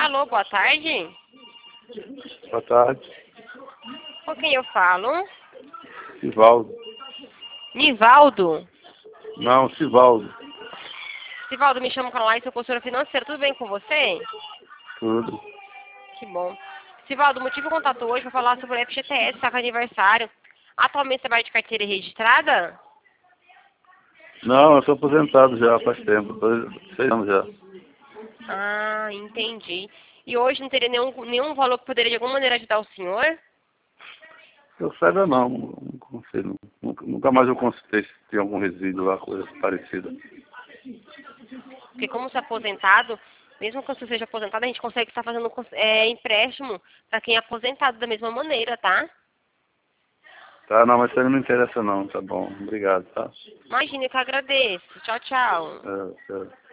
Alô, boa tarde. Boa tarde. Com quem eu falo? Sivaldo. Nivaldo. Não, Sivaldo. Sivaldo, me chamo Caroline, sou consultora financeira. Tudo bem com você? Tudo. Que bom. Sivaldo, o motivo do contato hoje para falar sobre o FGTS, saca aniversário. Atualmente você vai de carteira registrada? Não, eu sou aposentado já faz tempo, 6 anos já. Ah, entendi. E hoje não teria nenhum valor que poderia de alguma maneira ajudar o senhor? Eu saiba não consigo. Nunca mais eu consultei se tinha algum resíduo lá, coisa parecida. Porque como você é aposentado, mesmo que você seja aposentado, a gente consegue estar fazendo empréstimo para quem é aposentado da mesma maneira, tá? Tá, não, mas isso aí não me interessa não, tá bom. Obrigado, tá? Imagina, eu que agradeço. Tchau, tchau. É.